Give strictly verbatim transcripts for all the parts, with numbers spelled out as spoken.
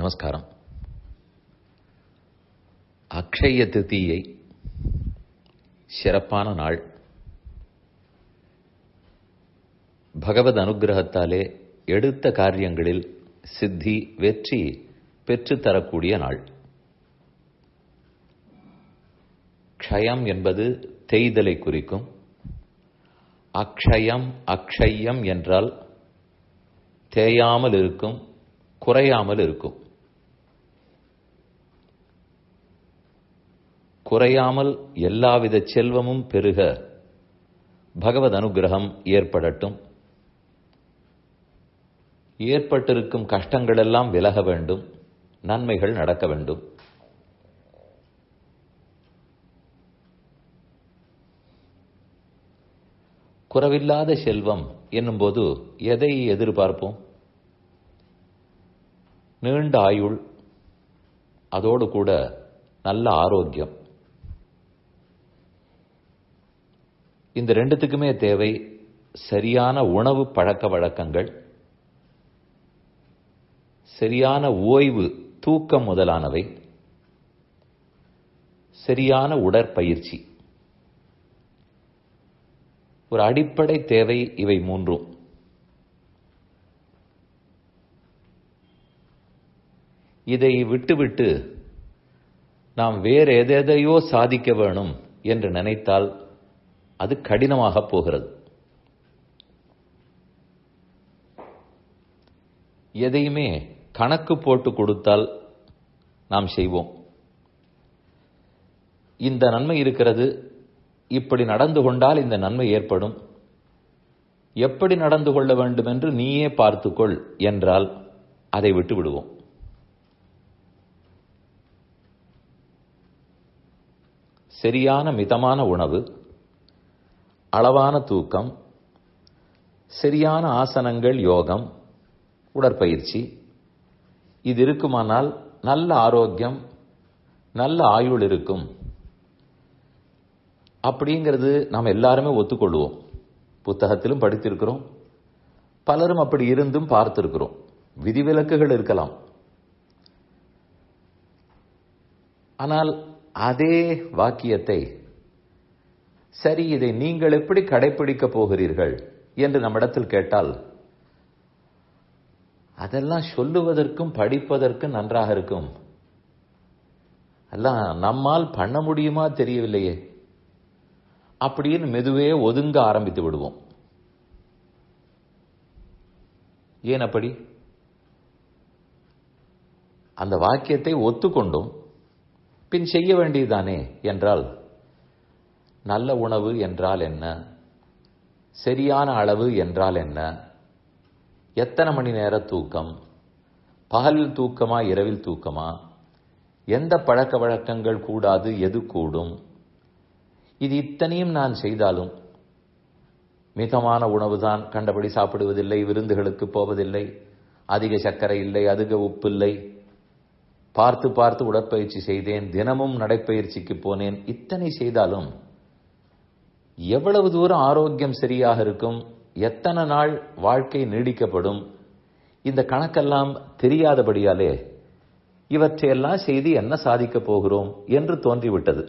நமஸ்காரம். அக்ஷய திருதியை சிறப்பான நாள். பகவத் அனுகிரகத்தாலே எடுத்த காரியங்களில் சித்தி வெற்றி பெற்றுத்தரக்கூடிய நாள். க்ஷயம் என்பது தேய்தலை குறிக்கும். அக்ஷயம் அக்ஷயம் என்றால் தேயாமல் இருக்கும், குறையாமல் இருக்கும். குறையாமல் எல்லாவித செல்வமும் பெருக பகவத் அனுகிரகம் ஏற்படட்டும். ஏற்பட்டிருக்கும் கஷ்டங்களெல்லாம் விலக வேண்டும், நன்மைகள் நடக்க வேண்டும். குறைவில்லாத செல்வம் என்னும்போது எதை எதிர்பார்ப்போம்? நீண்ட ஆயுள், அதோடு கூட நல்ல ஆரோக்கியம். இந்த ரெண்டுத்துக்குமே தேவை சரியான உணவு பழக்க வழக்கங்கள், சரியான ஓய்வு, தூக்கம் முதலானவை, சரியான உடற்பயிற்சி. ஒரு அடிப்படை தேவை இவை மூன்றும். இதை விட்டுவிட்டு நாம் வேறு எதையோ சாதிக்க வேணும் என்று நினைத்தால் அது கடினமாக போகிறது. எதையுமே கணக்கு போட்டு கொடுத்தால் நாம் செய்வோம். இந்த நன்மை இருக்கிறது, இப்படி நடந்து கொண்டால் இந்த நன்மை ஏற்படும், எப்படி நடந்து கொள்ள வேண்டும் என்று நீயே பார்த்துக்கொள் என்றால் அதை விட்டு விடுவோம். சரியான மிதமான உணவு, அளவான தூக்கம், சரியான ஆசனங்கள், யோகம், உடற்பயிற்சி, இது இருக்குமானால் நல்ல ஆரோக்கியம், நல்ல ஆயுள் இருக்கும். அப்படிங்கிறது நாம் எல்லாருமே ஒத்துக்கொள்வோம். புத்தகத்திலும் படித்திருக்கிறோம், பலரும் அப்படி இருந்தும் பார்த்திருக்கிறோம். விதிவிலக்குகள் இருக்கலாம். ஆனால் அதே வாக்கியத்தை, சரி இதை நீங்கள் எப்படி கடைபிடிக்கப் போகிறீர்கள் என்று நம்மிடத்தில் கேட்டால், அதெல்லாம் சொல்லுவதற்கும் படிப்பதற்கும் நன்றாக இருக்கும், எல்லாம் நம்மால் பண்ண முடியுமா தெரியவில்லையே அப்படின்னு மெதுவே ஒதுங்க ஆரம்பித்து விடுவோம். ஏன் அப்படி? அந்த வாக்கியத்தை ஒத்துக்கொண்டும் பின் செய்ய வேண்டியதுதானே என்றால், நல்ல உணவு என்றால் என்ன, சரியான அளவு என்றால் என்ன, எத்தனை மணி நேர தூக்கம், பகலில் தூக்கமா இரவில் தூக்கமா, எந்த பழக்க வழக்கங்கள் கூடாது, எது கூடும், இது இத்தனையும் நான் செய்தாலும் மிதமான உணவுதான், கண்டபடி சாப்பிடுவதில்லை, விருந்துகளுக்கு போவதில்லை, அதிக சர்க்கரை இல்லை, அதிக உப்பு இல்லை, பார்த்து பார்த்து உடற்பயிற்சி செய்தேன், தினமும் நடைப்பயிற்சிக்கு போனேன், இத்தனை செய்தாலும் எவ்வளவு தூரம் ஆரோக்கியம் சரியாக இருக்கும், எத்தனை நாள் வாழ்க்கை நீடிக்கப்படும், இந்த கணக்கெல்லாம் தெரியாதபடியாலே இவற்றையெல்லாம் செய்து என்ன சாதிக்கப் போகிறோம் என்று தோன்றிவிட்டது.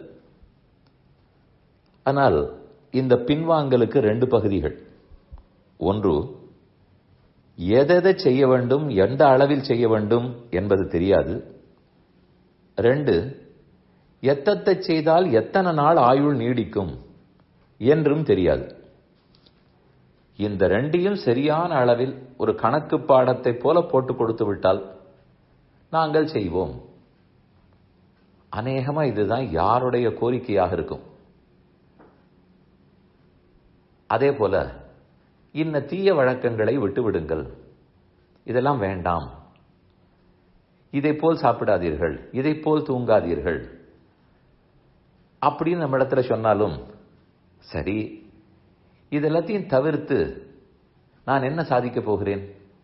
ஆனால் இந்த பின்வாங்கலுக்கு ரெண்டு பகுதிகள். ஒன்று, எதை செய்ய வேண்டும், எந்த அளவில் செய்ய வேண்டும் என்பது தெரியாது. ரெண்டு, எத்தத்தை செய்தால் எத்தனை நாள் ஆயுள் நீடிக்கும் என்றும் தெரியாது. இந்த ரெண்டையும் சரியான அளவில் ஒரு கணக்கு பாடத்தை போல போட்டு கொடுத்து விட்டால் நாங்கள் செய்வோம். அநேகமா இதுதான் யாருடைய கோரிக்கையாக இருக்கும். அதே போல இன்ன தீய வழக்கங்களை விட்டுவிடுங்கள், இதெல்லாம் வேண்டாம், இதை போல் சாப்பிடாதீர்கள், இதை போல் தூங்காதீர்கள் அப்படின்னு நம்ம இடத்துல சொன்னாலும், சரி இதெல்லாத்தையும் தவிர்த்து நான் என்ன சாதிக்க போகிறேன்?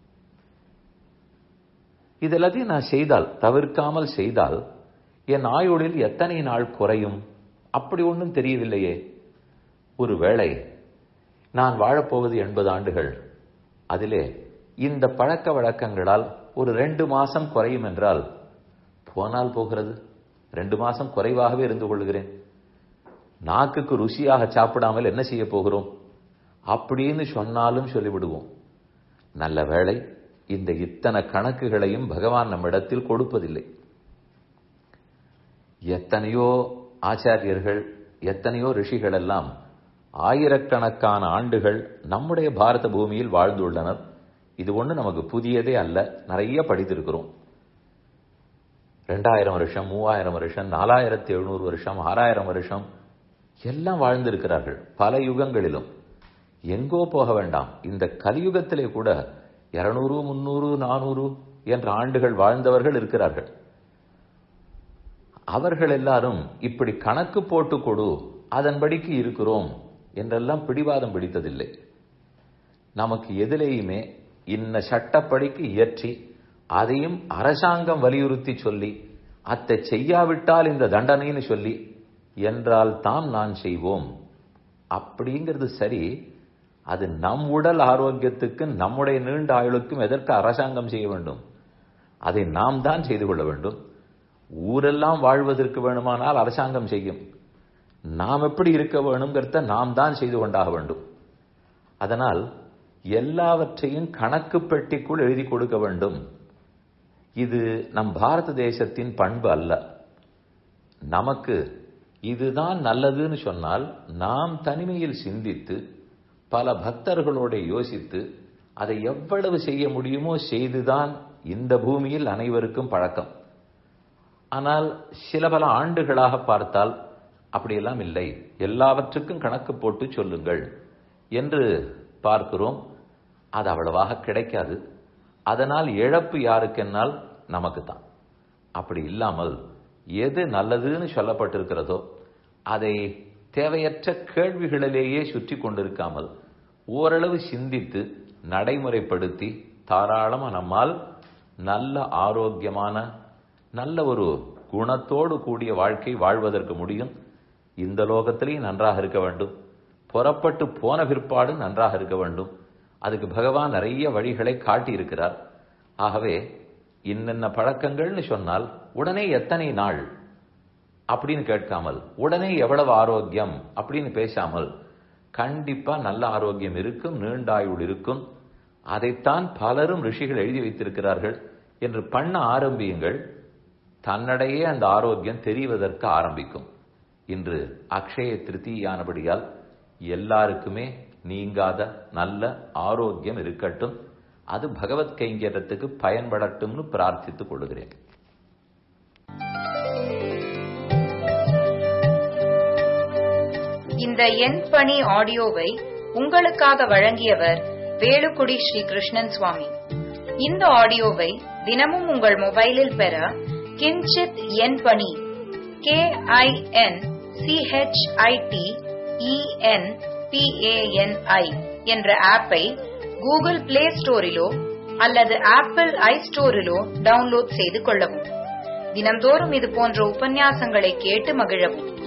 இதெல்லாத்தையும் நான் செய்தால், தவிர்க்காமல் செய்தால் என் ஆயுளில் எத்தனை நாள் குறையும்? அப்படி ஒன்றும் தெரியவில்லையே. ஒருவேளை நான் வாழப்போவது எண்பது ஆண்டுகள், அதிலே இந்த பழக்க வழக்கங்களால் ஒரு ரெண்டு மாசம் குறையும் என்றால் போனால் போகிறது, ரெண்டு மாசம் குறைவாகவே இருந்து கொள்ளுகிறேன், நாக்குக்கு ருசியாக சாப்பிடாமல் என்ன செய்ய போகிறோம் அப்படின்னு சொன்னாலும் சொல்லிவிடுவோம். நல்ல வேளை இந்த இத்தனை கணக்குகளையும் பகவான் நம்மிடத்தில் கொடுப்பதில்லை. எத்தனையோ ஆச்சாரியர்கள், எத்தனையோ ரிஷிகள் எல்லாம் ஆயிரக்கணக்கான ஆண்டுகள் நம்முடைய பாரத பூமியில் வாழ்ந்துள்ளனர். இது ஒண்ணு நமக்கு புதியதே அல்ல, நிறைய படித்திருக்கிறோம். ரெண்டாயிரம் வருஷம், மூவாயிரம் வருஷம், நாலாயிரத்தி எழுநூறு வருஷம், ஆறாயிரம் வருஷம் எல்லாம் வாழ்ந்திருக்கிறார்கள் பல யுகங்களிலும். எங்கோ போக வேண்டாம், இந்த கலியுகத்திலே கூட இருநூறு முன்னூறு நானூறு என்ற ஆண்டுகள் வாழ்ந்தவர்கள் இருக்கிறார்கள். அவர்கள் எல்லாரும் இப்படி கணக்கு போட்டு கொடு, அதன்படிக்கு இருக்கிறோம் என்றெல்லாம் பிடிவாதம் பிடித்ததில்லை. நமக்கு எதிலேயுமே இன்ன சட்டப்படிக்கு இயற்றி அதையும் அரசாங்கம் வலியுறுத்தி சொல்லி அத்தை செய்யாவிட்டால் இந்த தண்டனைன்னு சொல்லி என்றால் தான் நான் செய்வோம் அப்படிங்கிறது சரி. அது நம் உடல் ஆரோக்கியத்துக்கு, நம்முடைய நீண்ட ஆயுளுக்கும் எதற்கு அரசாங்கம் செய்ய வேண்டும்? அதை நாம் தான் செய்து கொள்ள வேண்டும். ஊரெல்லாம் வாழ்வதற்கு வேணுமானால் அரசாங்கம் செய்யும். நாம் எப்படி இருக்க வேணுங்கிறத நாம் தான் செய்து கொண்டாக வேண்டும். அதனால் எல்லாவற்றையும் கணக்கு பெட்டிக்குள் எழுதி கொடுக்க வேண்டும். இது நம் பாரத தேசத்தின் பண்பு அல்ல. நமக்கு இதுதான் நல்லதுன்னு சொன்னால் நாம் தனிமையில் சிந்தித்து பல பக்தர்களோட யோசித்து அதை எவ்வளவு செய்ய முடியுமோ செய்துதான் இந்த பூமியில் அனைவருக்கும் பழக்கம். ஆனால் சில பல ஆண்டுகளாக பார்த்தால் அப்படியெல்லாம் இல்லை, எல்லாவற்றுக்கும் கணக்கு போட்டு சொல்லுங்கள் என்று பார்க்கிறோம். அது அவ்வளவாக கிடைக்காது. அதனால் இழப்பு யாருக்கென்னால் நமக்கு தான். அப்படி இல்லாமல் எது நல்லதுன்னு சொல்லப்பட்டிருக்கிறதோ அதை தேவையற்ற கேள்விகளிலேயே சுற்றி கொண்டிருக்காமல் ஓரளவு சிந்தித்து நடைமுறைப்படுத்தி தாராளமா நம்மால் நல்ல ஆரோக்கியமான நல்ல ஒரு குணத்தோடு கூடிய வாழ்க்கை வாழ்வதற்கு முடியும். இந்த லோகத்திலேயும் நன்றாக இருக்க வேண்டும், புறப்பட்டு போன பிற்பாடு நன்றாக இருக்க வேண்டும். அதுக்கு பகவான் நிறைய வழிகளை காட்டி இருக்கிறார். ஆகவே இன்னென்ன பழக்கங்கள்னு சொன்னால் உடனே எத்தனை நாள் அப்படின்னு கேட்காமல், உடனே எவ்வளவு ஆரோக்கியம் அப்படின்னு பேசாமல், கண்டிப்பா நல்ல ஆரோக்கியம் இருக்கும், நீண்டாயுள் இருக்கும், அதைத்தான் பலரும் ரிஷிகள் எழுதி வைத்திருக்கிறார்கள் என்று பண்ண ஆரம்பியுங்கள். தன்னடையே அந்த ஆரோக்கியம் தெரிவதற்கு ஆரம்பிக்கும். இன்று அக்ஷய திருத்தியானபடியால் எல்லாருக்குமே நீங்காத நல்ல ஆரோக்கியம் இருக்கட்டும். அது பகவத் கைங்கரியத்துக்கு பயன்படட்டும்னு பிரார்த்தித்துக் கொள்கிறேன். இந்த என் பணி ஆடியோவை உங்களுக்காக வழங்கியவர் வேலுக்குடி ஸ்ரீ கிருஷ்ணன் சுவாமி. இந்த ஆடியோவை தினமும் உங்கள் மொபைலில் பெற Kinchit Enpani K I N C H I T E N P A N I என்ற ஆப்பை கூகுள் பிளே ஸ்டோரிலோ அல்லது ஆப்பிள் ஐ ஸ்டோரிலோ டவுன்லோட் செய்து கொள்ளவும். தினம்தோறும் இது போன்ற உபன்யாசங்களை கேட்டு மகிழவும்.